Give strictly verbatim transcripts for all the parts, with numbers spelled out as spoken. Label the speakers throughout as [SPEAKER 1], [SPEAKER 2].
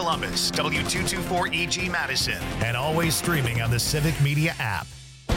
[SPEAKER 1] Columbus, W two twenty-four E G Madison, and always streaming on the Civic Media app.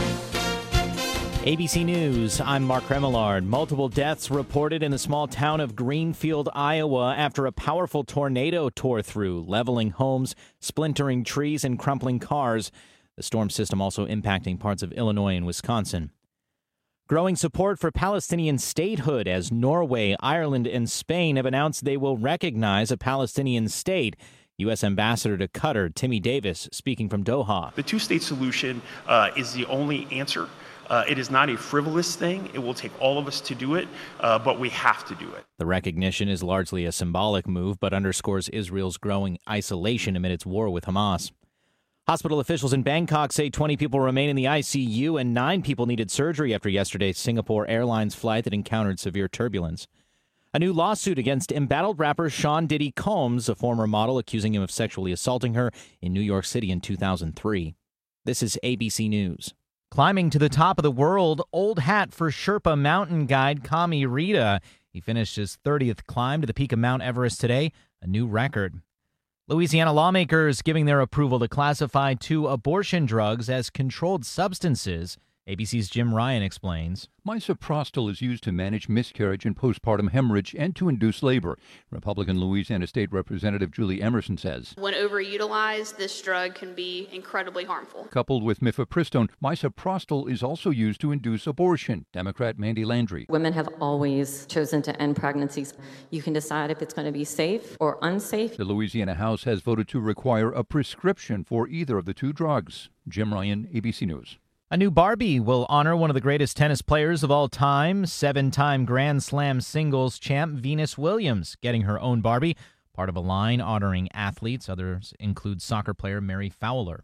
[SPEAKER 2] A B C News, I'm Mark Remillard. Multiple deaths reported in the small town of Greenfield, Iowa, after a powerful tornado tore through, leveling homes, splintering trees, and crumpling cars. The storm system also impacting parts of Illinois and Wisconsin. Growing support for Palestinian statehood as Norway, Ireland, and Spain have announced they will recognize a Palestinian state. U S. Ambassador to Qatar, Timmy Davis, speaking from Doha.
[SPEAKER 3] The two-state solution uh, is the only answer. Uh, it is not a frivolous thing. It will take all of us to do it, uh, but we have to do it.
[SPEAKER 2] The recognition is largely a symbolic move, but underscores Israel's growing isolation amid its war with Hamas. Hospital officials in Bangkok say twenty people remain in the I C U and nine people needed surgery after yesterday's Singapore Airlines flight that encountered severe turbulence. A new lawsuit against embattled rapper Sean Diddy Combs, a former model, accusing him of sexually assaulting her in New York City in two thousand three. This is A B C News. Climbing to the top of the world, old hat for Sherpa mountain guide Kami Rita. He finished his thirtieth climb to the peak of Mount Everest today, a new record. Louisiana lawmakers giving their approval to classify two abortion drugs as controlled substances. A B C's Jim Ryan explains.
[SPEAKER 4] Misoprostol is used to manage miscarriage and postpartum hemorrhage and to induce labor. Republican Louisiana State Representative Julie Emerson says.
[SPEAKER 5] When overutilized, this drug can be incredibly harmful.
[SPEAKER 4] Coupled with mifepristone, misoprostol is also used to induce abortion. Democrat Mandy Landry.
[SPEAKER 6] Women have always chosen to end pregnancies. You can decide if it's going to be safe or unsafe.
[SPEAKER 4] The Louisiana House has voted to require a prescription for either of the two drugs. Jim Ryan, A B C News.
[SPEAKER 2] A new Barbie will honor one of the greatest tennis players of all time, seven-time Grand Slam singles champ Venus Williams, getting her own Barbie, part of a line honoring athletes. Others include soccer player Mary Fowler.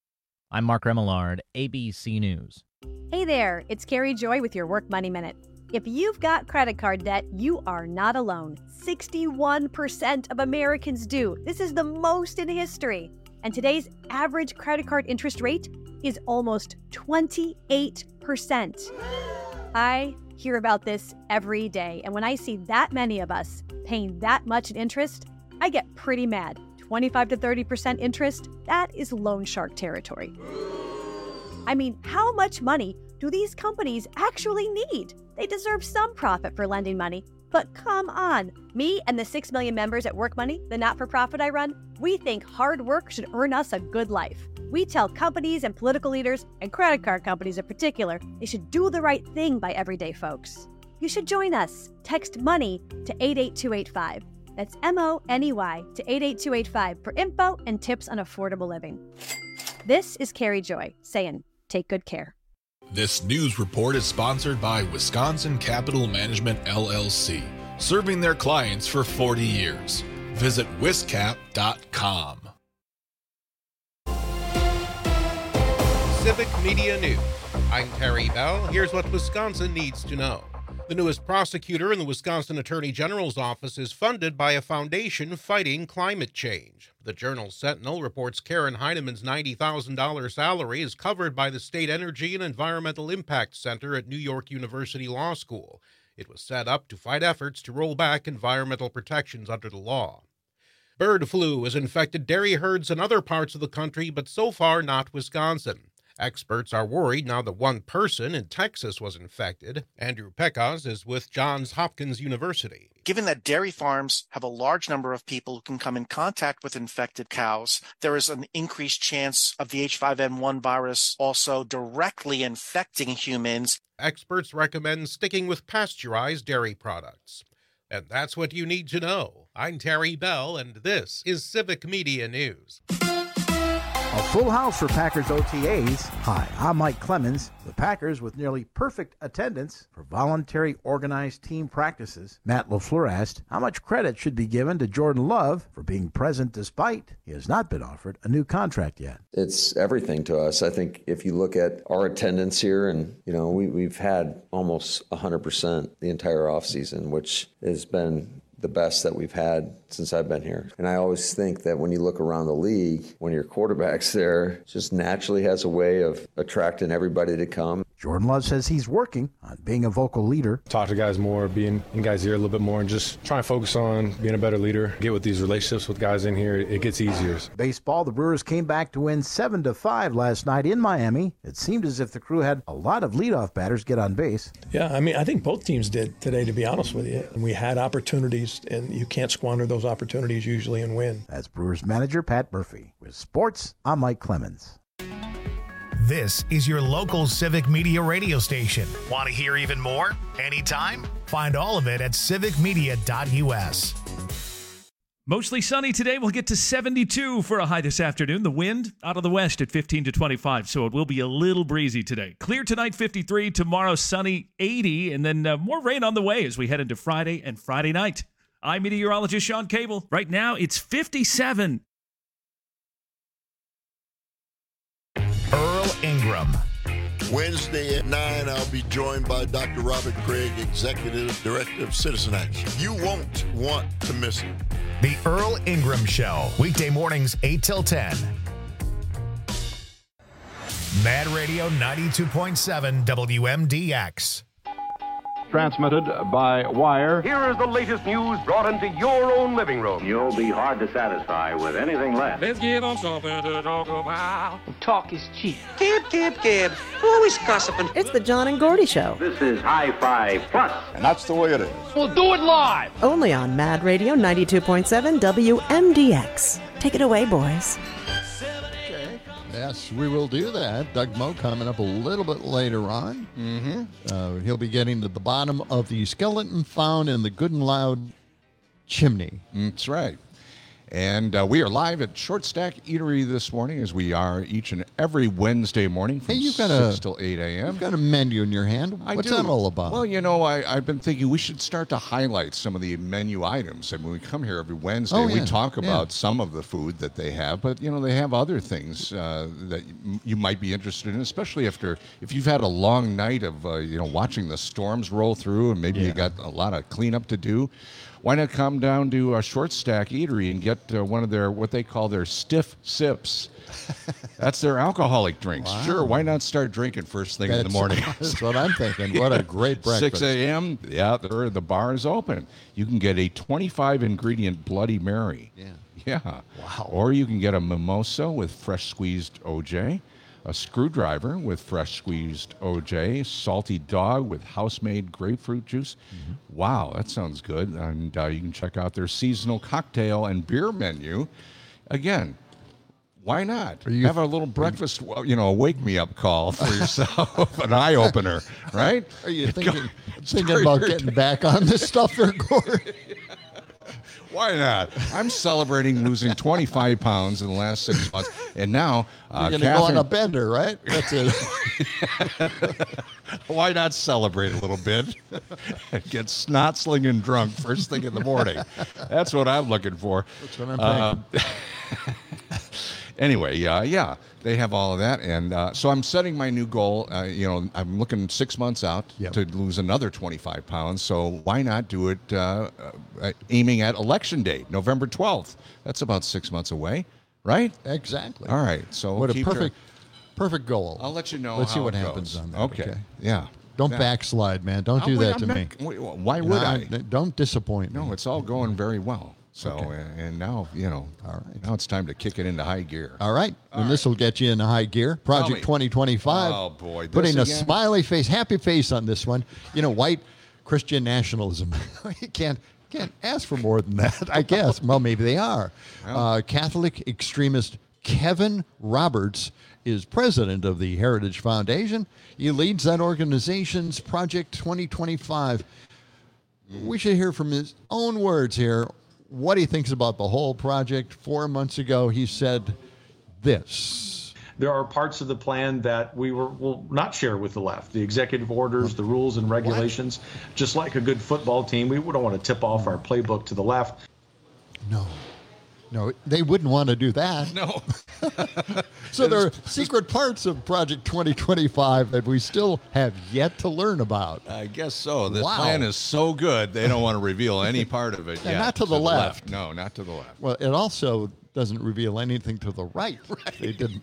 [SPEAKER 2] I'm Mark Remillard, A B C News.
[SPEAKER 7] Hey there, it's Carrie Joy with your Work Money Minute. If you've got credit card debt, you are not alone. sixty-one percent of Americans do. This is the most in history. And today's average credit card interest rate is almost twenty-eight percent. I hear about this every day, and when I see that many of us paying that much in interest, I get pretty mad. twenty-five to thirty percent interest, that is loan shark territory. I mean, how much money do these companies actually need? They deserve some profit for lending money, but come on. Me and the six million members at Work Money, the not-for-profit I run, we think hard work should earn us a good life. We tell companies and political leaders, and credit card companies in particular, they should do the right thing by everyday folks. You should join us. Text MONEY to eight eight two eight five. That's M O N E Y to eight eight two eight five for info and tips on affordable living. This is Carrie Joy saying, take good care.
[SPEAKER 8] This news report is sponsored by Wisconsin Capital Management, L L C, serving their clients for forty years. Visit wiscap dot com.
[SPEAKER 9] Civic Media News. I'm Terry Bell. Here's what Wisconsin needs to know. The newest prosecutor in the Wisconsin Attorney General's office is funded by a foundation fighting climate change. The Journal Sentinel reports Karen Heinemann's ninety thousand dollars salary is covered by the State Energy and Environmental Impact Center at New York University Law School. It was set up to fight efforts to roll back environmental protections under the law. Bird flu has infected dairy herds in other parts of the country, but so far not Wisconsin. Experts are worried now that one person in Texas was infected. Andrew Pecos is with Johns Hopkins University.
[SPEAKER 10] Given that dairy farms have a large number of people who can come in contact with infected cows, there is an increased chance of the H five N one virus also directly infecting humans.
[SPEAKER 9] Experts recommend sticking with pasteurized dairy products. And that's what you need to know. I'm Terry Bell, and this is Civic Media News.
[SPEAKER 11] A full house for Packers O T As. Hi, I'm Mike Clemens. The Packers, with nearly perfect attendance for voluntary organized team practices. Matt LaFleur asked how much credit should be given to Jordan Love for being present despite he has not been offered a new contract yet.
[SPEAKER 12] It's everything to us. I think if you look at our attendance here, and you know, we, we've had almost one hundred percent the entire offseason, which has been the best that we've had since I've been here. And I always think that when you look around the league, when your quarterback's there, it just naturally has a way of attracting everybody to come.
[SPEAKER 11] Jordan Love says he's working on being a vocal leader.
[SPEAKER 13] Talk to guys more, being in guys' ear a little bit more, and just trying to focus on being a better leader. Get with these relationships with guys in here, it gets easier.
[SPEAKER 11] Baseball, the Brewers came back to win seven to five last night in Miami. It seemed as if the Crew had a lot of leadoff batters get on base.
[SPEAKER 14] Yeah, I mean, I think both teams did today, to be honest with you. We had opportunities, and you can't squander those opportunities usually and win.
[SPEAKER 11] That's Brewers manager Pat Murphy. With sports, I'm Mike Clemens.
[SPEAKER 1] This is your local Civic Media radio station. Want to hear even more? Anytime? Find all of it at civic media dot u s.
[SPEAKER 15] Mostly sunny today. We'll get to seventy-two for a high this afternoon. The wind out of the west at fifteen to twenty-five, so it will be a little breezy today. Clear tonight, fifty-three. Tomorrow, sunny, eighty. And then uh, more rain on the way as we head into Friday and Friday night. I'm meteorologist Sean Cable. Right now, it's fifty-seven.
[SPEAKER 1] Earl Ingram.
[SPEAKER 16] Wednesday at nine, I'll be joined by Doctor Robert Craig, Executive Director of Citizen Action. You won't want to miss it.
[SPEAKER 1] The Earl Ingram Show, weekday mornings eight till ten. Mad Radio ninety-two point seven W M D X.
[SPEAKER 17] Transmitted by wire.
[SPEAKER 18] Here is the latest news brought into your own living room.
[SPEAKER 19] You'll be hard to satisfy with anything less.
[SPEAKER 20] Let's give them something to talk about.
[SPEAKER 21] Talk is cheap.
[SPEAKER 22] Gib, gib, gib. Always gossiping.
[SPEAKER 23] It's the John and Gordy Show.
[SPEAKER 19] This is High Five Plus.
[SPEAKER 17] And that's the way it is.
[SPEAKER 20] We'll do it live.
[SPEAKER 23] Only on Mad Radio ninety-two point seven W M D X. Take it away, boys.
[SPEAKER 24] Yes, we will do that. Doug Moe coming up a little bit later on.
[SPEAKER 25] Mm-hmm.
[SPEAKER 24] Uh, he'll be getting to the bottom of the skeleton found in the Good and Loud chimney.
[SPEAKER 25] That's right. And uh, we are live at Short Stack Eatery this morning, as we are each and every Wednesday morning from
[SPEAKER 24] hey, you've got
[SPEAKER 25] six
[SPEAKER 24] a,
[SPEAKER 25] till eight a.m.
[SPEAKER 24] You've got a menu in your hand.
[SPEAKER 25] I
[SPEAKER 24] What's
[SPEAKER 25] do.
[SPEAKER 24] that all about?
[SPEAKER 25] Well, you know, I, I've been thinking we should start to highlight some of the menu items. And when we come here every Wednesday,
[SPEAKER 24] oh,
[SPEAKER 25] we
[SPEAKER 24] yeah.
[SPEAKER 25] talk about
[SPEAKER 24] yeah.
[SPEAKER 25] some of the food that they have. But, you know, they have other things uh, that you might be interested in, especially after if you've had a long night of, uh, you know, watching the storms roll through and maybe
[SPEAKER 24] yeah.
[SPEAKER 25] you got a lot of cleanup to do. Why not come down to a Short Stack Eatery and get uh, one of their, what they call their stiff sips. That's their alcoholic drinks.
[SPEAKER 24] Wow.
[SPEAKER 25] Sure, why not start drinking first thing
[SPEAKER 24] that's,
[SPEAKER 25] in the morning?
[SPEAKER 24] That's what I'm thinking. What a great breakfast.
[SPEAKER 25] six a.m., yeah, the, the bar is open. You can get a twenty-five ingredient Bloody Mary.
[SPEAKER 24] Yeah.
[SPEAKER 25] Yeah.
[SPEAKER 24] Wow.
[SPEAKER 25] Or you can get a mimosa with fresh squeezed O J, a screwdriver with fresh squeezed O J, salty dog with house-made grapefruit juice. Mm-hmm. Wow, that sounds good. And uh, you can check out their seasonal cocktail and beer menu. Again, why not?
[SPEAKER 24] You,
[SPEAKER 25] have a little breakfast, you know, a wake-me-up call for yourself, an eye-opener, right?
[SPEAKER 24] Are you thinking, thinking about getting back on this stuff there, Gord?
[SPEAKER 25] Why not? I'm celebrating losing twenty-five pounds in the last six months, and now uh,
[SPEAKER 24] you're going to go on a bender, right? That's it.
[SPEAKER 25] Why not celebrate a little bit and get snot-slinging drunk first thing in the morning? That's what I'm looking for.
[SPEAKER 24] That's what I'm thinking.
[SPEAKER 25] Uh, anyway, yeah, yeah, they have all of that, and uh, so I'm setting my new goal. Uh, you know, I'm looking six months out
[SPEAKER 24] yep.
[SPEAKER 25] to lose another twenty-five pounds. So why not do it uh, uh, aiming at election day, November twelfth? That's about six months away, right?
[SPEAKER 24] Exactly.
[SPEAKER 25] All right. So
[SPEAKER 24] what a
[SPEAKER 25] keep
[SPEAKER 24] perfect,
[SPEAKER 25] your,
[SPEAKER 24] perfect goal.
[SPEAKER 25] I'll let you know.
[SPEAKER 24] Let's
[SPEAKER 25] how
[SPEAKER 24] see what
[SPEAKER 25] it
[SPEAKER 24] happens
[SPEAKER 25] goes.
[SPEAKER 24] on that.
[SPEAKER 25] Okay.
[SPEAKER 24] okay.
[SPEAKER 25] Yeah.
[SPEAKER 24] Don't
[SPEAKER 25] yeah.
[SPEAKER 24] backslide, man. Don't
[SPEAKER 25] I'll
[SPEAKER 24] do
[SPEAKER 25] wait,
[SPEAKER 24] that
[SPEAKER 25] I'm
[SPEAKER 24] to
[SPEAKER 25] not,
[SPEAKER 24] me.
[SPEAKER 25] Wait, why would
[SPEAKER 24] no,
[SPEAKER 25] I?
[SPEAKER 24] Don't disappoint me.
[SPEAKER 25] No, it's all going very well. So,
[SPEAKER 24] okay.
[SPEAKER 25] and, and now, you know, all right. now it's time to kick it into high gear.
[SPEAKER 24] All right.
[SPEAKER 25] All
[SPEAKER 24] and
[SPEAKER 25] right.
[SPEAKER 24] this will get you into high gear. Project twenty twenty-five.
[SPEAKER 25] Oh, boy.
[SPEAKER 24] Putting a
[SPEAKER 25] again?
[SPEAKER 24] smiley face, happy face on this one. You know, white Christian nationalism. You can't can't ask for more than that, I guess. Well, maybe they are.
[SPEAKER 25] Well.
[SPEAKER 24] Uh, Catholic extremist Kevin Roberts is president of the Heritage Foundation. He leads that organization's Project twenty twenty-five. We should hear from his own words here what he thinks about the whole project. Four months ago, he said this.
[SPEAKER 26] There are parts of the plan that we were, will not share with the left. The executive orders, the rules and regulations. What? Just like a good football team, we don't want to tip off our playbook to the left.
[SPEAKER 24] No. No, they wouldn't want to do that.
[SPEAKER 25] No.
[SPEAKER 24] So there are secret parts of Project twenty twenty-five that we still have yet to learn about.
[SPEAKER 25] I guess so. This
[SPEAKER 24] Wow.
[SPEAKER 25] plan is so good, they don't want to reveal any part of it
[SPEAKER 24] And
[SPEAKER 25] yet.
[SPEAKER 24] not to the left.
[SPEAKER 25] No, not to the left.
[SPEAKER 24] Well, it also doesn't reveal anything to the right.
[SPEAKER 25] Right.
[SPEAKER 24] They didn't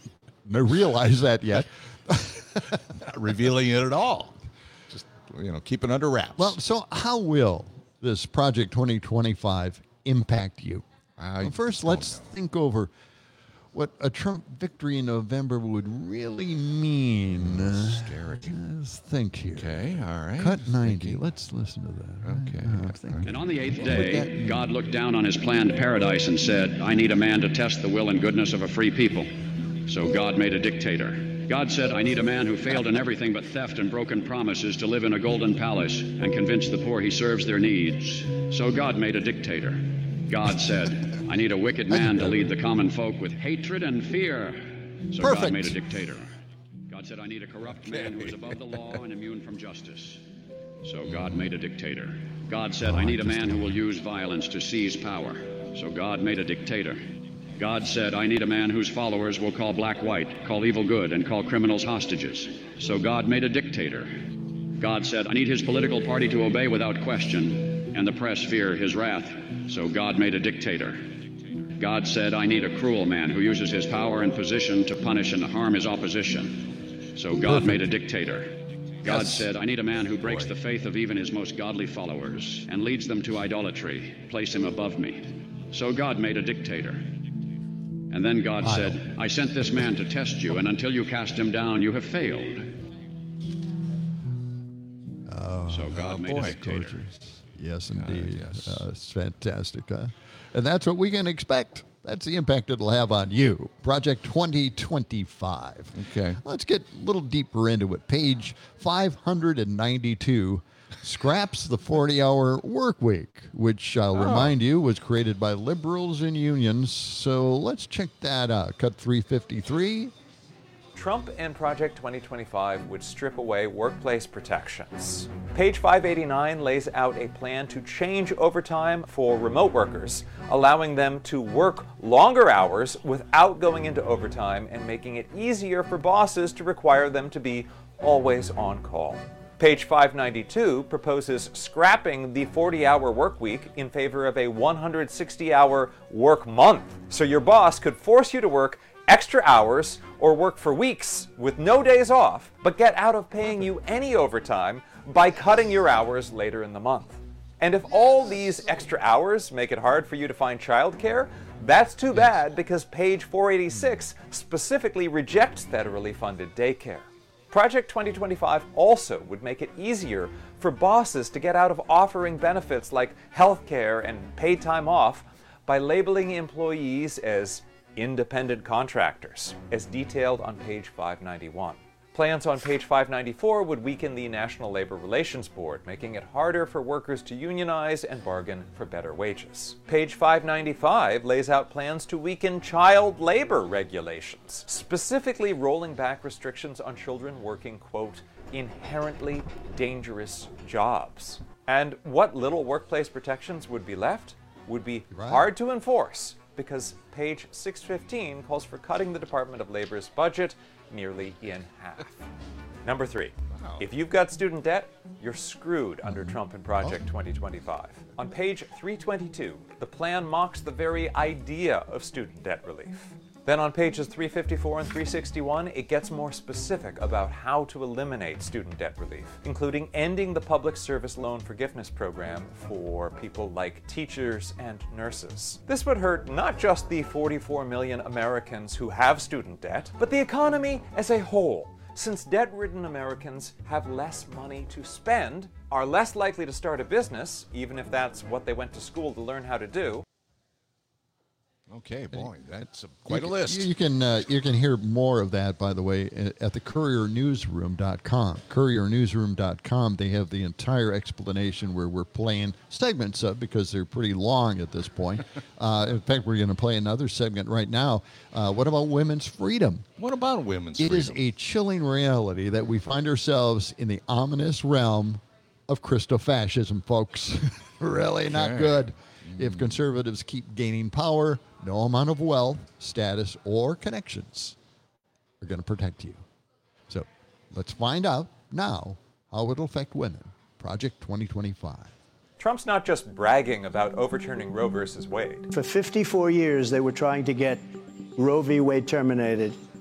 [SPEAKER 24] realize that yet.
[SPEAKER 25] Not revealing it at all. Just, you know, keep it under wraps.
[SPEAKER 24] Well, so how will this Project twenty twenty-five impact you?
[SPEAKER 25] I
[SPEAKER 24] well, first, let's know. think over what a Trump victory in November would really mean.
[SPEAKER 25] Scary.
[SPEAKER 24] Let's think here.
[SPEAKER 25] Okay, all right.
[SPEAKER 24] Cut ninety. Let's listen to that.
[SPEAKER 25] Okay.
[SPEAKER 24] Right?
[SPEAKER 2] And on the eighth day, God looked down on his planned paradise and said, I need a man to test the will and goodness of a free people. So God made a dictator. God said, I need a man who failed in everything but theft and broken promises to live in a golden palace and convince the poor he serves their needs. So God made a dictator. God said, I need a wicked man to lead the common folk with hatred and fear. So
[SPEAKER 24] Perfect.
[SPEAKER 2] God made a dictator. God said, I need a corrupt man who is above the law and immune from justice. So God made a dictator. God said, I need a man who will use violence to seize power. So God made a dictator. God said, I need a man whose followers will call black white, call evil good, and call criminals hostages. So God made a dictator. God said, I need his political party to obey without question, and the press fear his wrath. So God made a dictator. God said, I need a cruel man who uses his power and position to punish and harm his opposition. So God Perfect. made a dictator. God yes. said, I need a man who breaks Boy. the faith of even his most godly followers and leads them to idolatry. Place him above me. So God made a dictator. And then God I said, I sent this man to test you, and until you cast him down, you have failed.
[SPEAKER 24] Oh,
[SPEAKER 2] so God
[SPEAKER 24] oh
[SPEAKER 2] made
[SPEAKER 24] boy.
[SPEAKER 2] a dictator.
[SPEAKER 24] Yes, indeed.
[SPEAKER 25] Uh, yes.
[SPEAKER 24] Uh, it's fantastic. Huh? And that's what we can expect. That's the impact it'll have on you. Project twenty twenty-five.
[SPEAKER 25] Okay.
[SPEAKER 24] Let's get a little deeper into it. Page five hundred ninety-two scraps the forty-hour work week, which I'll oh. remind you was created by liberals and unions. So let's check that out. Cut three fifty-three.
[SPEAKER 3] Trump and Project twenty twenty-five would strip away workplace protections. Page five eighty-nine lays out a plan to change overtime for remote workers, allowing them to work longer hours without going into overtime and making it easier for bosses to require them to be always on call. Page five ninety-two proposes scrapping the forty-hour work week in favor of a one hundred sixty hour work month. So your boss could force you to work extra hours or work for weeks with no days off, but get out of paying you any overtime by cutting your hours later in the month. And if all these extra hours make it hard for you to find childcare, that's too bad, because page four eighty-six specifically rejects federally funded daycare. Project twenty twenty-five also would make it easier for bosses to get out of offering benefits like health care and paid time off by labeling employees as independent contractors, as detailed on page five ninety-one. Plans on page five ninety-four would weaken the National Labor Relations Board, making it harder for workers to unionize and bargain for better wages. Page five ninety-five lays out plans to weaken child labor regulations, specifically rolling back restrictions on children working, quote, inherently dangerous jobs. And what little workplace protections would be left would be right. hard to enforce, because page six fifteen calls for cutting the Department of Labor's budget nearly in half. Number three, wow. if you've got student debt, you're screwed mm-hmm. under Trump and Project oh. twenty twenty-five. On page three twenty-two, the plan mocks the very idea of student debt relief. Then on pages three fifty-four and three sixty-one, it gets more specific about how to eliminate student debt relief, including ending the public service loan forgiveness program for people like teachers and nurses. This would hurt not just the forty-four million Americans who have student debt, but the economy as a whole, since debt-ridden Americans have less money to spend, are less likely to start a business, even if that's what they went to school to learn how to do.
[SPEAKER 25] Okay, boy, that's a, quite
[SPEAKER 24] you,
[SPEAKER 25] a list.
[SPEAKER 24] You can uh, you can hear more of that, by the way, at the courier newsroom dot com. courier newsroom dot com, they have the entire explanation where we're playing segments of, because they're pretty long at this point. uh, in fact, we're going to play another segment right now. Uh, what about women's freedom?
[SPEAKER 25] What about women's
[SPEAKER 24] it
[SPEAKER 25] freedom?
[SPEAKER 24] It is a chilling reality that we find ourselves in the ominous realm of Christofascism, folks. Really not okay. good. If conservatives keep gaining power, no amount of wealth, status, or connections are going to protect you. So let's find out now how it'll affect women. Project twenty twenty-five.
[SPEAKER 3] Trump's not just bragging about overturning Roe versus Wade.
[SPEAKER 4] For fifty-four years, they were trying to get Roe v. Wade terminated,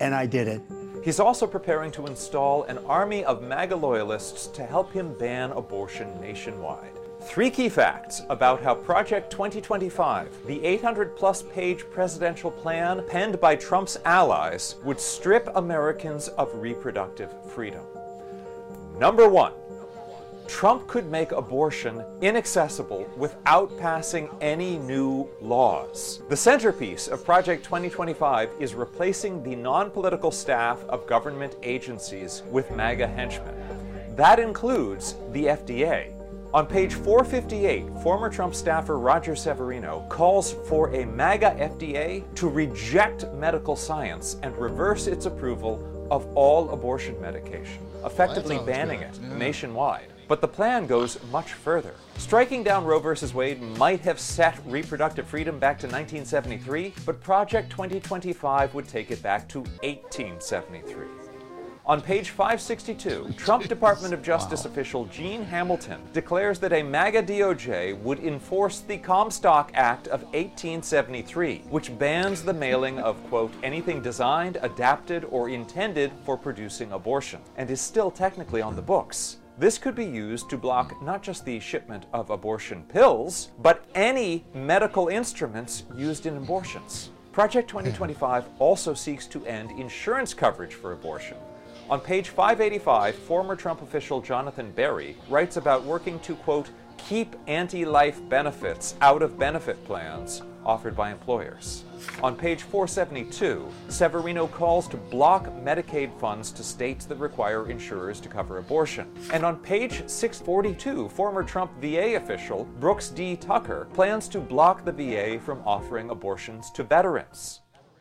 [SPEAKER 4] and I did it.
[SPEAKER 3] He's also preparing to install an army of MAGA loyalists to help him ban abortion nationwide. Three key facts about how Project twenty twenty-five, the eight hundred plus page presidential plan penned by Trump's allies, would strip Americans of reproductive freedom. Number one, Trump could make abortion inaccessible without passing any new laws. The centerpiece of Project twenty twenty-five is replacing the non-political staff of government agencies with MAGA henchmen. That includes the F D A. On page four fifty-eight, former Trump staffer Roger Severino calls for a MAGA F D A to reject medical science and reverse its approval of all abortion medication, effectively
[SPEAKER 24] well,
[SPEAKER 3] banning
[SPEAKER 24] good.
[SPEAKER 3] it
[SPEAKER 24] Yeah.
[SPEAKER 3] nationwide. But the plan goes much further. Striking down Roe versus Wade might have set reproductive freedom back to nineteen seventy-three, but Project twenty twenty-five would take it back to eighteen seventy-three. On page five sixty-two, Trump Department of Justice wow. official Gene Hamilton declares that a MAGA D O J would enforce the Comstock Act of eighteen seventy-three, which bans the mailing of, quote, anything designed, adapted, or intended for producing abortion, and is still technically on the books. This could be used to block not just the shipment of abortion pills, but any medical instruments used in abortions. Project twenty twenty-five also seeks to end insurance coverage for abortion. On page five eighty-five, former Trump official Jonathan Berry writes about working to, quote, keep anti-life benefits out of benefit plans offered by employers. On page four seventy-two, Severino calls to block Medicaid funds to states that require insurers to cover abortion. And on page six forty-two, former Trump V A official Brooks D. Tucker plans to block the V A from offering abortions to veterans.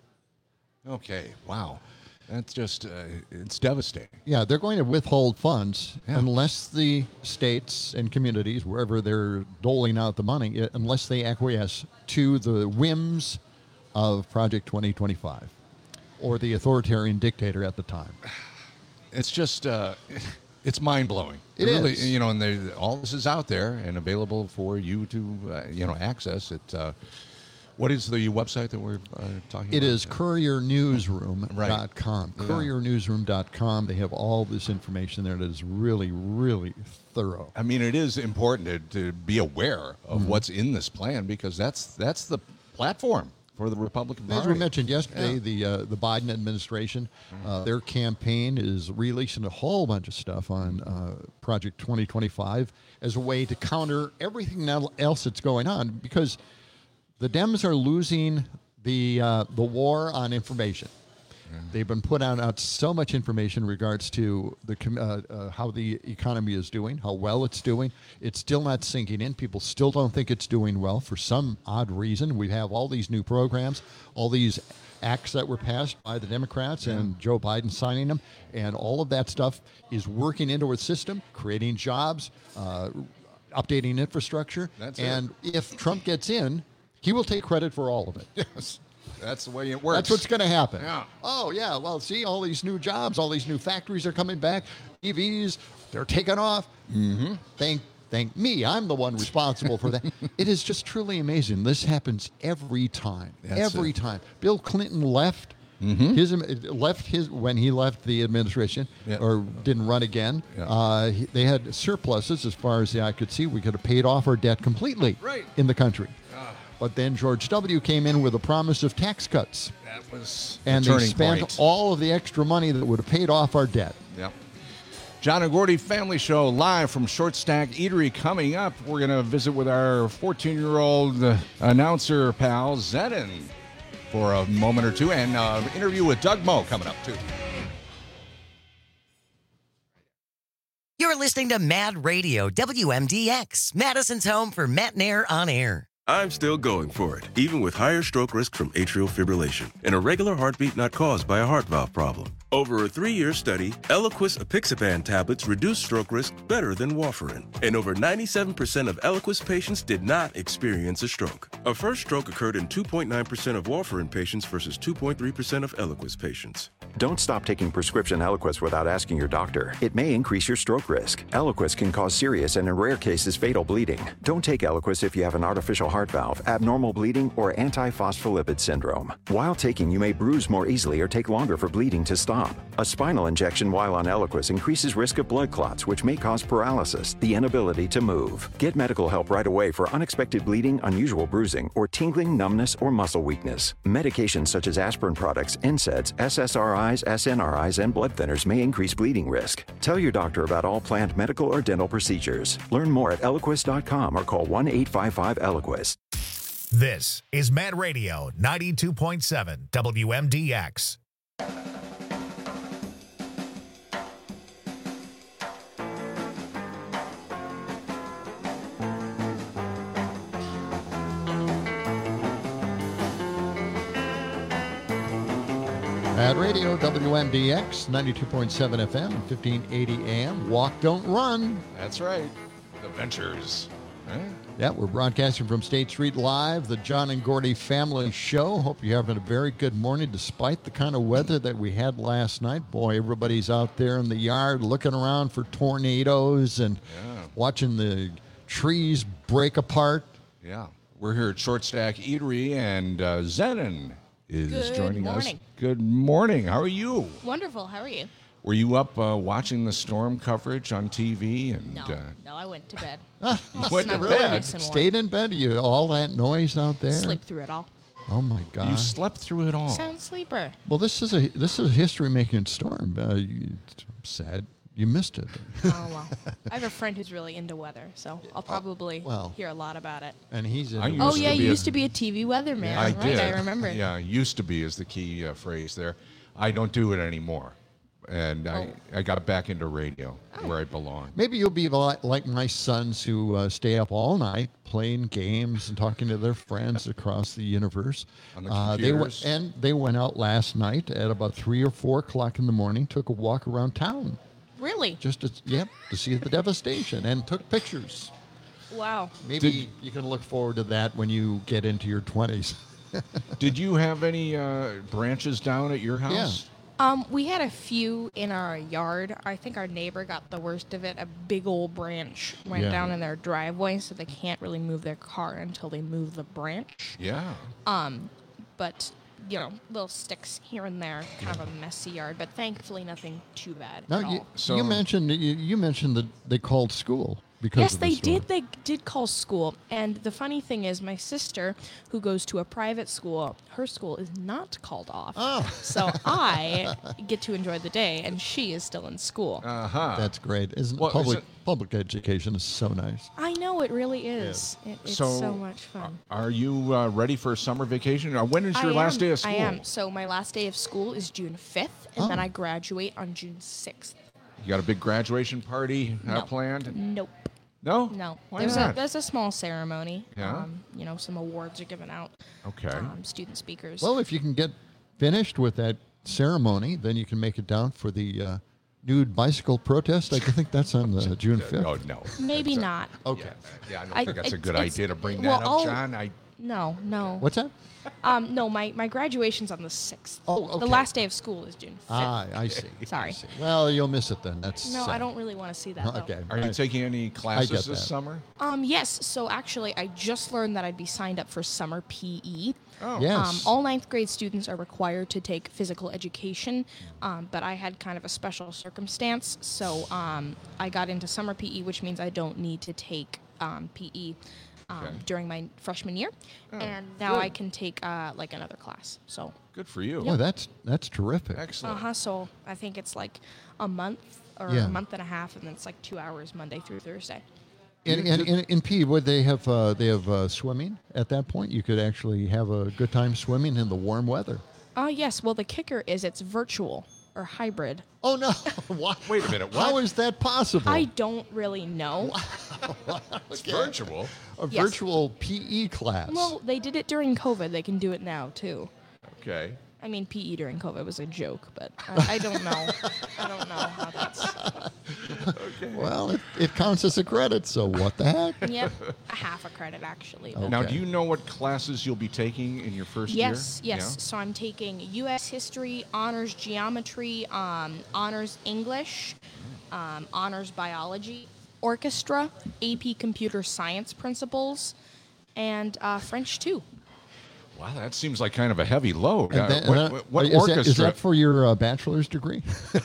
[SPEAKER 25] Okay, wow. That's just, uh, it's devastating.
[SPEAKER 24] Yeah, they're going to withhold funds
[SPEAKER 25] Yeah.
[SPEAKER 24] unless the states and communities, wherever they're doling out the money, unless they acquiesce to the whims of Project twenty twenty-five or the authoritarian dictator at the time.
[SPEAKER 25] It's just, uh, it's mind-blowing.
[SPEAKER 24] It
[SPEAKER 25] really,
[SPEAKER 24] is.
[SPEAKER 25] You know, and they, all this is out there and available for you to, uh, you know, access it. Uh, What is the website that we're uh, talking
[SPEAKER 24] It
[SPEAKER 25] about?
[SPEAKER 24] It is courier newsroom dot com.
[SPEAKER 25] Right.
[SPEAKER 24] courier newsroom dot com. They have all this information there that is really, really thorough.
[SPEAKER 25] I mean, it is important to, to be aware of
[SPEAKER 24] Mhm.
[SPEAKER 25] what's in this plan because that's that's the platform for the Republican Party.
[SPEAKER 24] As we mentioned yesterday,
[SPEAKER 25] Yeah.
[SPEAKER 24] the uh, the Biden administration, uh, their campaign is releasing a whole bunch of stuff on uh, Project twenty twenty-five as a way to counter everything else that's going on because the Dems are losing the uh, the war on information. Yeah. They've been put out, out so much information in regards to the com- uh, uh, how the economy is doing, how well it's doing. It's still not sinking in. People still don't think it's doing well for some odd reason. We have all these new programs, all these acts that were passed by the Democrats yeah. and Joe Biden signing them, and all of that stuff is working into our system, creating jobs, uh, updating infrastructure.
[SPEAKER 25] That's
[SPEAKER 24] and
[SPEAKER 25] it.
[SPEAKER 24] if Trump gets in, he will take credit for all of it.
[SPEAKER 25] Yes, that's the way it works.
[SPEAKER 24] That's what's going to happen.
[SPEAKER 25] Yeah.
[SPEAKER 24] Oh, yeah, well, see, all these new jobs, all these new factories are coming back. E Vs, they're taking off.
[SPEAKER 25] Mm-hmm.
[SPEAKER 24] Thank, thank me. I'm the one responsible for that. It is just truly amazing. This happens every time.
[SPEAKER 25] That's
[SPEAKER 24] every
[SPEAKER 25] it.
[SPEAKER 24] time. Bill Clinton left.
[SPEAKER 25] Mm-hmm.
[SPEAKER 24] His left his when he left the administration
[SPEAKER 25] Yeah.
[SPEAKER 24] or didn't run again.
[SPEAKER 25] Yeah.
[SPEAKER 24] Uh, he, they had surpluses as far as the eye could see. We could have paid off our debt completely
[SPEAKER 25] Right.
[SPEAKER 24] in the country. But then George W. came in with a promise of tax cuts.
[SPEAKER 25] That was
[SPEAKER 24] And
[SPEAKER 25] the
[SPEAKER 24] they
[SPEAKER 25] turning
[SPEAKER 24] spent
[SPEAKER 25] point.
[SPEAKER 24] all of the extra money that would have paid off our debt.
[SPEAKER 25] Yep. John and Gordy Family Show live from Short Stack Eatery coming up. We're going to visit with our fourteen-year-old uh, announcer pal, Zedin, for a moment or two, and uh, interview with Doug Moe coming up, too.
[SPEAKER 5] You're listening to Mad Radio, W M D X, Madison's home for Matt Nair on air.
[SPEAKER 6] I'm still going for it, even with higher stroke risk from atrial fibrillation and a regular heartbeat not caused by a heart valve problem. Over a three-year study, Eliquis apixaban tablets reduced stroke risk better than warfarin, and over ninety-seven percent of Eliquis patients did not experience a stroke. A first stroke occurred in two point nine percent of warfarin patients versus two point three percent of Eliquis patients.
[SPEAKER 4] Don't stop taking prescription Eliquis without asking your doctor. It may increase your stroke risk. Eliquis can cause serious and in rare cases fatal bleeding. Don't take Eliquis if you have an artificial heart valve, abnormal bleeding, or antiphospholipid syndrome. While taking, you may bruise more easily or take longer for bleeding to stop. A spinal injection while on Eliquis increases risk of blood clots, which may cause paralysis, the inability to move. Get medical help right away for unexpected bleeding, unusual bruising, or tingling, numbness, or muscle weakness. Medications such as aspirin products, N SAIDs, S S R Is, S N R Is, and blood thinners may increase bleeding risk. Tell your doctor about all planned medical or dental procedures. Learn more at Eliquis dot com or call one eight five five Eliquis.
[SPEAKER 1] This is Mad Radio ninety-two point seven W M D X.
[SPEAKER 24] Mad Radio, W M D X, ninety-two point seven F M, fifteen eighty A M. Walk, don't run.
[SPEAKER 25] That's right. The Ventures. Right?
[SPEAKER 24] Yeah, we're broadcasting from State Street Live, the John and Gordy Family Show. Hope you're having a very good morning despite the kind of weather that we had last night. Boy, everybody's out there in the yard looking around for tornadoes and
[SPEAKER 25] yeah.
[SPEAKER 24] watching the trees break apart.
[SPEAKER 25] Yeah. We're here at Short Stack Eatery, and uh, Zenon is
[SPEAKER 7] Good
[SPEAKER 25] joining
[SPEAKER 7] morning.
[SPEAKER 25] us. Good morning. How are you?
[SPEAKER 7] Wonderful. How are you?
[SPEAKER 25] Were you up uh, watching the storm coverage on T V? And
[SPEAKER 7] No,
[SPEAKER 25] uh,
[SPEAKER 7] no, I went to bed.
[SPEAKER 24] You
[SPEAKER 25] went to
[SPEAKER 7] Snuggled
[SPEAKER 25] bed?
[SPEAKER 7] nice and warm.
[SPEAKER 24] Stayed in bed? You all that noise out there?
[SPEAKER 7] Sleep through it all.
[SPEAKER 24] Oh my God!
[SPEAKER 25] You slept through it all.
[SPEAKER 7] Sound sleeper.
[SPEAKER 24] Well, this is a this is a history-making storm. Uh, you, sad you missed it.
[SPEAKER 7] Oh well. I have a friend who's really into weather, so I'll probably
[SPEAKER 24] well.
[SPEAKER 7] hear a lot about it.
[SPEAKER 24] And he's in.
[SPEAKER 25] I
[SPEAKER 7] Oh
[SPEAKER 25] used
[SPEAKER 7] yeah,
[SPEAKER 25] to
[SPEAKER 7] you
[SPEAKER 25] be
[SPEAKER 7] used
[SPEAKER 25] a-
[SPEAKER 7] to be a T V weatherman.
[SPEAKER 25] I
[SPEAKER 7] right?
[SPEAKER 25] did.
[SPEAKER 7] I remember.
[SPEAKER 25] Yeah, used to be is the key uh, phrase there. I don't do it anymore. And I, I got back into radio where I belong.
[SPEAKER 24] Maybe you'll be li- like my sons who uh, stay up all night playing games and talking to their friends across the universe.
[SPEAKER 25] On the
[SPEAKER 24] Uh, they
[SPEAKER 25] computers.
[SPEAKER 24] w- and they went out last night at about three or four o'clock in the morning, took a walk around town,
[SPEAKER 7] Really?
[SPEAKER 24] just to yep to see the devastation, and took pictures.
[SPEAKER 7] Wow.
[SPEAKER 24] Maybe you can look forward to that when you get into your twenties.
[SPEAKER 25] Did you have any uh, branches down at your house?
[SPEAKER 7] Um, we had a few in our yard. I think our neighbor got the worst of it. A big old branch went
[SPEAKER 25] Yeah.
[SPEAKER 7] down in their driveway, so they can't really move their car until they move the branch.
[SPEAKER 25] Yeah.
[SPEAKER 7] Um, but you know, little sticks here and there, kind of a messy yard. But thankfully, nothing too bad
[SPEAKER 24] Now
[SPEAKER 7] at all.
[SPEAKER 24] you, you mentioned you, you mentioned that they called school because
[SPEAKER 7] Yes,
[SPEAKER 24] of the
[SPEAKER 7] they
[SPEAKER 24] storm.
[SPEAKER 7] did. They did call school. And the funny thing is, my sister, who goes to a private school, her school is not called off.
[SPEAKER 24] Oh.
[SPEAKER 7] So I get to enjoy the day, and she is still in school.
[SPEAKER 25] Uh-huh.
[SPEAKER 24] That's great. Isn't
[SPEAKER 25] Well, is
[SPEAKER 24] public
[SPEAKER 25] it-
[SPEAKER 24] public education is so nice.
[SPEAKER 7] I know, it really is. It, it's
[SPEAKER 25] So,
[SPEAKER 7] so, much fun.
[SPEAKER 25] Are you uh, ready for summer vacation? Uh, when is your
[SPEAKER 7] I
[SPEAKER 25] last
[SPEAKER 7] am,
[SPEAKER 25] day of school?
[SPEAKER 7] I am. So my last day of school is June fifth, and then
[SPEAKER 24] Oh.
[SPEAKER 7] I graduate on June sixth.
[SPEAKER 25] You got a big graduation party uh,
[SPEAKER 7] No.
[SPEAKER 25] planned?
[SPEAKER 7] Nope.
[SPEAKER 25] No?
[SPEAKER 7] No.
[SPEAKER 25] Why
[SPEAKER 7] there's
[SPEAKER 25] not?
[SPEAKER 7] a there's a small ceremony.
[SPEAKER 25] Yeah?
[SPEAKER 7] Um, you know, some awards are given out.
[SPEAKER 25] Okay.
[SPEAKER 7] Um, student speakers.
[SPEAKER 24] Well, if you can get finished with that ceremony, then you can make it down for the uh, nude bicycle protest. I think that's on the June fifth.
[SPEAKER 25] Oh, no.
[SPEAKER 7] Maybe not.
[SPEAKER 24] Okay.
[SPEAKER 25] Yeah, I don't
[SPEAKER 7] I-
[SPEAKER 25] think that's a
[SPEAKER 7] it-
[SPEAKER 25] good
[SPEAKER 7] it's-
[SPEAKER 25] idea to bring
[SPEAKER 7] well,
[SPEAKER 25] that up,
[SPEAKER 7] I'll-
[SPEAKER 25] John. I
[SPEAKER 7] No, no.
[SPEAKER 24] What's that?
[SPEAKER 7] Um, no, my, my graduation's on the sixth.
[SPEAKER 24] Oh,
[SPEAKER 7] The
[SPEAKER 24] okay.
[SPEAKER 7] last day of school is June fifth.
[SPEAKER 24] Ah, I see.
[SPEAKER 7] Sorry.
[SPEAKER 24] I see. Well, you'll miss it then. That's
[SPEAKER 7] No,
[SPEAKER 24] sad.
[SPEAKER 7] I don't really want to see that, though.
[SPEAKER 24] Okay.
[SPEAKER 25] Are you
[SPEAKER 24] I-
[SPEAKER 25] taking any classes
[SPEAKER 24] get
[SPEAKER 25] this
[SPEAKER 24] that.
[SPEAKER 25] summer?
[SPEAKER 7] Um, yes. So actually, I just learned that I'd be signed up for summer P E.
[SPEAKER 25] Oh.
[SPEAKER 24] Yes.
[SPEAKER 7] Um, all ninth grade students are required to take physical education, um, but I had kind of a special circumstance, so um, I got into summer P E, which means I don't need to take um, P E um,
[SPEAKER 25] Okay.
[SPEAKER 7] during my freshman year,
[SPEAKER 25] Oh,
[SPEAKER 7] and now
[SPEAKER 25] good.
[SPEAKER 7] I can take uh, like another class. So
[SPEAKER 25] Good for you.
[SPEAKER 24] Boy, that's that's terrific.
[SPEAKER 7] uh
[SPEAKER 25] Excellent.
[SPEAKER 7] huh. So I think it's like a month or
[SPEAKER 24] Yeah.
[SPEAKER 7] a month and a half, and then it's like two hours Monday through Thursday.
[SPEAKER 24] In, in, in, in P, would they have uh, they have uh, swimming at that point? You could actually have a good time swimming in the warm weather.
[SPEAKER 7] Uh, yes. Well, the kicker is it's virtual or hybrid.
[SPEAKER 24] Oh no! What?
[SPEAKER 25] Wait a minute. What?
[SPEAKER 24] How is that possible?
[SPEAKER 7] I don't really know.
[SPEAKER 25] It's virtual.
[SPEAKER 24] A
[SPEAKER 7] Yes.
[SPEAKER 24] virtual P E class.
[SPEAKER 7] Well, they did it during COVID. They can do it now too.
[SPEAKER 25] Okay.
[SPEAKER 7] I mean, P E during COVID was a joke, but I, I don't know. I don't know how that's.
[SPEAKER 25] Okay.
[SPEAKER 24] Well, it, it counts as a credit, so what the heck?
[SPEAKER 7] Yep, a half a credit actually. but-
[SPEAKER 25] Now, do you know what classes you'll be taking in your first
[SPEAKER 7] Yes,
[SPEAKER 25] year?
[SPEAKER 7] yes. So I'm taking U S history, honors geometry, um, honors English, um, honors biology, orchestra, A P computer science principles, and uh, French too.
[SPEAKER 25] Wow, that seems like kind of a heavy load.
[SPEAKER 24] And
[SPEAKER 25] Uh,
[SPEAKER 24] then-
[SPEAKER 25] what
[SPEAKER 24] and
[SPEAKER 25] what,
[SPEAKER 24] that-
[SPEAKER 25] what
[SPEAKER 24] is that-
[SPEAKER 25] orchestra?
[SPEAKER 24] is that for your uh, bachelor's degree?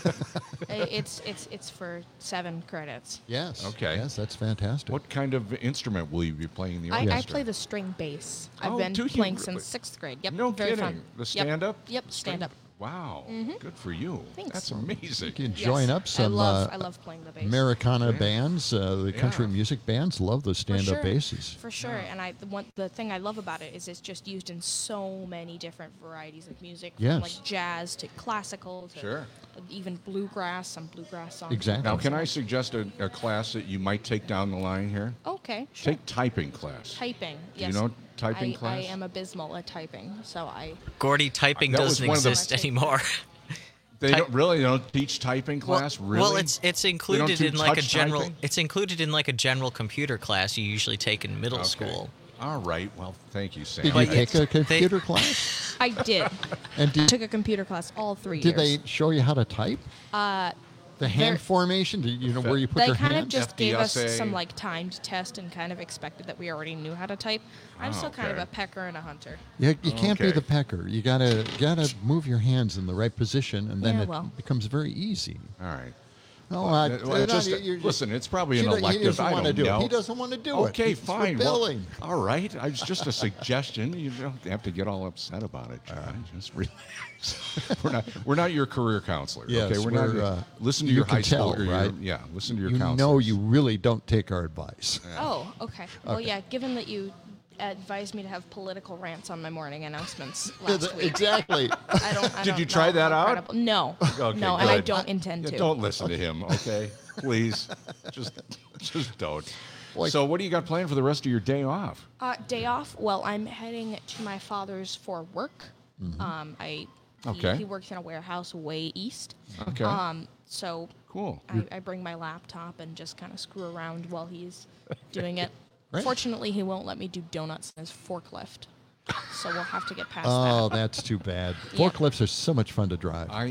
[SPEAKER 7] I- it's it's it's for seven credits.
[SPEAKER 24] Yes.
[SPEAKER 25] Okay.
[SPEAKER 24] Yes, that's fantastic.
[SPEAKER 25] What kind of instrument will you be playing in the
[SPEAKER 7] I,
[SPEAKER 25] orchestra?
[SPEAKER 7] I play the string bass. I've
[SPEAKER 25] Oh,
[SPEAKER 7] been
[SPEAKER 25] do you
[SPEAKER 7] playing
[SPEAKER 25] really?
[SPEAKER 7] since sixth grade. Yep.
[SPEAKER 25] No
[SPEAKER 7] very
[SPEAKER 25] kidding.
[SPEAKER 7] Fun.
[SPEAKER 25] The
[SPEAKER 7] Yep.
[SPEAKER 25] stand-up?
[SPEAKER 7] Yep. Stand up.
[SPEAKER 25] Wow.
[SPEAKER 7] Mhm.
[SPEAKER 25] Good for you.
[SPEAKER 7] Thanks.
[SPEAKER 25] That's amazing.
[SPEAKER 24] You can
[SPEAKER 7] Yes.
[SPEAKER 24] join up
[SPEAKER 7] I
[SPEAKER 24] some
[SPEAKER 7] love-
[SPEAKER 24] uh,
[SPEAKER 7] I love playing the bass.
[SPEAKER 24] Americana
[SPEAKER 25] Yeah.
[SPEAKER 24] bands, uh, the country
[SPEAKER 25] Yeah.
[SPEAKER 24] music bands love those
[SPEAKER 7] For
[SPEAKER 24] stand-up
[SPEAKER 7] sure.
[SPEAKER 24] basses.
[SPEAKER 7] For sure. And I the one the thing I love about it is it's just used in so many different varieties of music.
[SPEAKER 24] Yes.
[SPEAKER 7] From like jazz to classical to
[SPEAKER 25] Sure.
[SPEAKER 7] even bluegrass, some bluegrass songs.
[SPEAKER 24] Exactly.
[SPEAKER 25] Now, can I suggest a, a class that you might take down the line here?
[SPEAKER 7] Okay, sure.
[SPEAKER 25] Take typing class.
[SPEAKER 7] Typing.
[SPEAKER 25] Do
[SPEAKER 7] Yes.
[SPEAKER 25] you know typing
[SPEAKER 7] I,
[SPEAKER 25] class?
[SPEAKER 7] I am abysmal at typing, so I.
[SPEAKER 8] Gordy, typing
[SPEAKER 25] That was
[SPEAKER 8] doesn't
[SPEAKER 25] one of the-
[SPEAKER 8] exist anymore.
[SPEAKER 25] They
[SPEAKER 8] Ty-
[SPEAKER 25] don't really they don't teach typing class.
[SPEAKER 8] Well,
[SPEAKER 25] really?
[SPEAKER 8] well, it's it's
[SPEAKER 25] They don't
[SPEAKER 8] included
[SPEAKER 25] do
[SPEAKER 8] in like a
[SPEAKER 25] touch
[SPEAKER 8] general.
[SPEAKER 25] typing?
[SPEAKER 8] It's included in like a general computer class you usually take in middle
[SPEAKER 25] Okay.
[SPEAKER 8] school.
[SPEAKER 25] All right. Well, thank you, Sam.
[SPEAKER 24] Did you take a computer class?
[SPEAKER 7] I did.
[SPEAKER 24] And did,
[SPEAKER 7] took a computer class all three
[SPEAKER 24] did
[SPEAKER 7] years.
[SPEAKER 24] they show you how to type?
[SPEAKER 7] Uh,
[SPEAKER 24] The hand
[SPEAKER 7] They're-
[SPEAKER 24] formation? Did you know where you put
[SPEAKER 7] they
[SPEAKER 24] your
[SPEAKER 7] kind
[SPEAKER 24] hand?
[SPEAKER 7] of just gave us
[SPEAKER 25] F D S A.
[SPEAKER 7] some like timed test and kind of expected that we already knew how to type. I'm
[SPEAKER 25] Oh,
[SPEAKER 7] still kind of
[SPEAKER 25] okay.
[SPEAKER 7] a pecker and a hunter.
[SPEAKER 24] You, you can't be
[SPEAKER 25] Okay.
[SPEAKER 24] the pecker. You gotta gotta move your hands in the right position, and then
[SPEAKER 7] Yeah,
[SPEAKER 24] it
[SPEAKER 7] well.
[SPEAKER 24] becomes very easy.
[SPEAKER 25] All right.
[SPEAKER 24] Oh,
[SPEAKER 25] Well,
[SPEAKER 24] I,
[SPEAKER 25] it- well, it's
[SPEAKER 24] I-
[SPEAKER 25] just-
[SPEAKER 24] you're-
[SPEAKER 25] listen, it's probably
[SPEAKER 24] He
[SPEAKER 25] an
[SPEAKER 24] do- he
[SPEAKER 25] elective.
[SPEAKER 24] doesn't
[SPEAKER 25] I
[SPEAKER 24] wanna
[SPEAKER 25] don't
[SPEAKER 24] do it.
[SPEAKER 25] know.
[SPEAKER 24] He doesn't wanna do it.
[SPEAKER 25] Okay,
[SPEAKER 24] It's for
[SPEAKER 25] fine. Well,
[SPEAKER 24] billing.
[SPEAKER 25] all right. It's just a suggestion. You don't have to get all upset about it, John. Just relax. we're not we're not your career counselor.
[SPEAKER 24] Yes,
[SPEAKER 25] okay, we're,
[SPEAKER 24] we're,
[SPEAKER 25] not. Your,
[SPEAKER 24] uh,
[SPEAKER 25] listen to
[SPEAKER 24] you
[SPEAKER 25] your
[SPEAKER 24] can
[SPEAKER 25] high school.
[SPEAKER 24] tell,
[SPEAKER 25] or your-
[SPEAKER 24] right?
[SPEAKER 25] yeah, listen to your
[SPEAKER 24] You
[SPEAKER 25] counselor.
[SPEAKER 24] know you really don't take our advice.
[SPEAKER 7] Oh, okay. Well,
[SPEAKER 24] Okay.
[SPEAKER 7] yeah. Given that you advised me to have political rants on my morning announcements
[SPEAKER 24] Yeah,
[SPEAKER 7] last
[SPEAKER 24] the-
[SPEAKER 7] week,
[SPEAKER 24] exactly.
[SPEAKER 7] I don't. I
[SPEAKER 25] Did
[SPEAKER 7] don't
[SPEAKER 25] you try
[SPEAKER 7] know
[SPEAKER 25] that
[SPEAKER 7] how
[SPEAKER 25] out?
[SPEAKER 7] credible- No.
[SPEAKER 25] Okay,
[SPEAKER 7] no, and I
[SPEAKER 25] good.
[SPEAKER 7] don't intend
[SPEAKER 25] Yeah,
[SPEAKER 7] to.
[SPEAKER 25] Don't listen to him, okay? Please, just just don't.
[SPEAKER 24] Boy.
[SPEAKER 25] So, what do you got planned for the rest of your day off?
[SPEAKER 7] Uh, day off. Well, I'm heading to my father's for work.
[SPEAKER 25] Mhm.
[SPEAKER 7] Um, I. He,
[SPEAKER 25] Okay.
[SPEAKER 7] he works in a warehouse way east.
[SPEAKER 25] Okay.
[SPEAKER 7] Um, so
[SPEAKER 25] Cool.
[SPEAKER 7] I, I bring my laptop and just kind of screw around while he's doing it.
[SPEAKER 24] Great.
[SPEAKER 7] Fortunately, he won't let me do donuts in his forklift. So we'll have to get past
[SPEAKER 24] Oh,
[SPEAKER 7] that.
[SPEAKER 24] that's too bad.
[SPEAKER 7] Yeah.
[SPEAKER 24] Forklifts are so much fun to drive.
[SPEAKER 25] I